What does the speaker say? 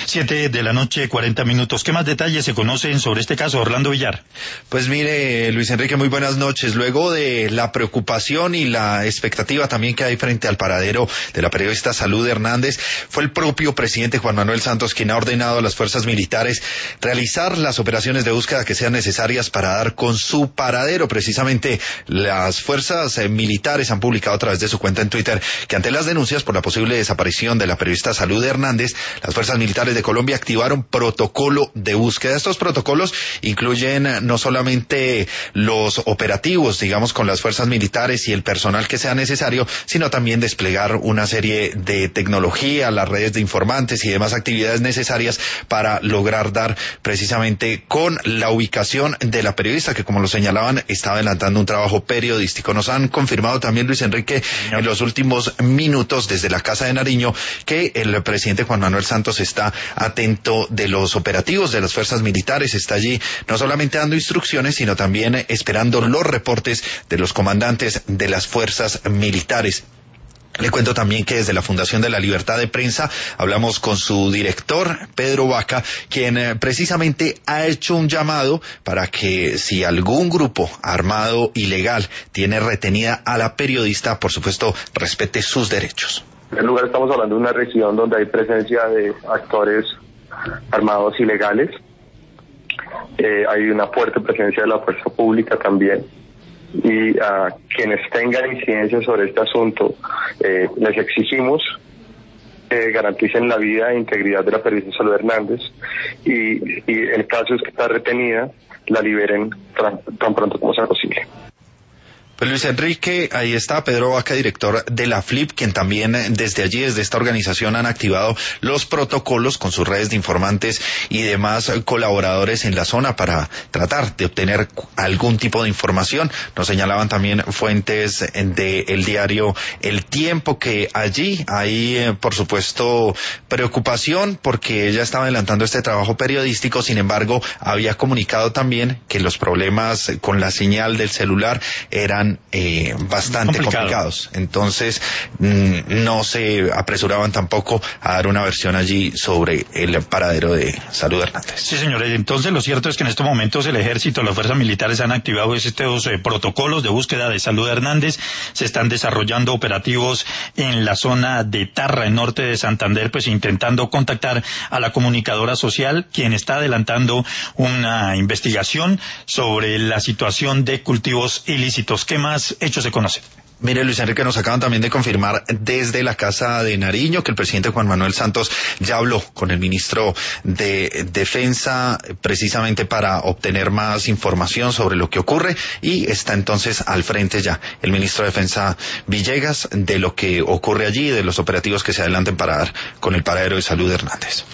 7:40 p.m. ¿Qué más detalles se conocen sobre este caso, Orlando Villar? Pues mire, Luis Enrique, muy buenas noches. Luego de la preocupación y la expectativa también que hay frente al paradero de la periodista Salud Hernández, fue el propio presidente Juan Manuel Santos quien ha ordenado a las fuerzas militares realizar las operaciones de búsqueda que sean necesarias para dar con su paradero. Precisamente las fuerzas militares han publicado a través de su cuenta en Twitter que ante las denuncias por la posible desaparición de la periodista Salud Hernández, las fuerzas militares de Colombia activaron protocolo de búsqueda. Estos protocolos incluyen no solamente los operativos, digamos, con las fuerzas militares y el personal que sea necesario, sino también desplegar una serie de tecnología, las redes de informantes y demás actividades necesarias para lograr dar precisamente con la ubicación de la periodista que, como lo señalaban, está adelantando un trabajo periodístico. Nos han confirmado también, Luis Enrique, en los últimos minutos desde la Casa de Nariño que el presidente Juan Manuel Santos está atento de los operativos de las fuerzas militares, está allí no solamente dando instrucciones, sino también esperando los reportes de los comandantes de las fuerzas militares. Le cuento también que desde la Fundación de la Libertad de Prensa hablamos con su director, Pedro Vaca, quien precisamente ha hecho un llamado para que si algún grupo armado ilegal tiene retenida a la periodista, por supuesto, respete sus derechos. En primer lugar, estamos hablando de una región donde hay presencia de actores armados ilegales. Hay una fuerte presencia de la fuerza pública también. Y a quienes tengan incidencia sobre este asunto, les exigimos que garanticen la vida e integridad de la periodista Salud Hernández y el caso es que está retenida, la liberen tan pronto como sea posible. Pues Luis Enrique, ahí está Pedro Vaca, director de la FLIP, quien también desde allí, desde esta organización, han activado los protocolos con sus redes de informantes y demás colaboradores en la zona para tratar de obtener algún tipo de información. Nos señalaban también fuentes del diario El Tiempo que allí hay, por supuesto, preocupación porque ella estaba adelantando este trabajo periodístico. Sin embargo, había comunicado también que los problemas con la señal del celular eran bastante complicados. Entonces no se apresuraban tampoco a dar una versión allí sobre el paradero de Salud Hernández. Sí, señores. Entonces lo cierto es que en estos momentos el ejército, las fuerzas militares han activado estos protocolos de búsqueda de Salud Hernández. Se están desarrollando operativos en la zona de Tarra, en norte de Santander, pues intentando contactar a la comunicadora social, quien está adelantando una investigación sobre la situación de cultivos ilícitos. ¿Qué más hechos se conocen? Mire, Luis Enrique, nos acaban también de confirmar desde la Casa de Nariño que el presidente Juan Manuel Santos ya habló con el ministro de Defensa precisamente para obtener más información sobre lo que ocurre y está entonces al frente ya el ministro de Defensa Villegas de lo que ocurre allí y de los operativos que se adelanten para dar con el paradero de Salud Hernández.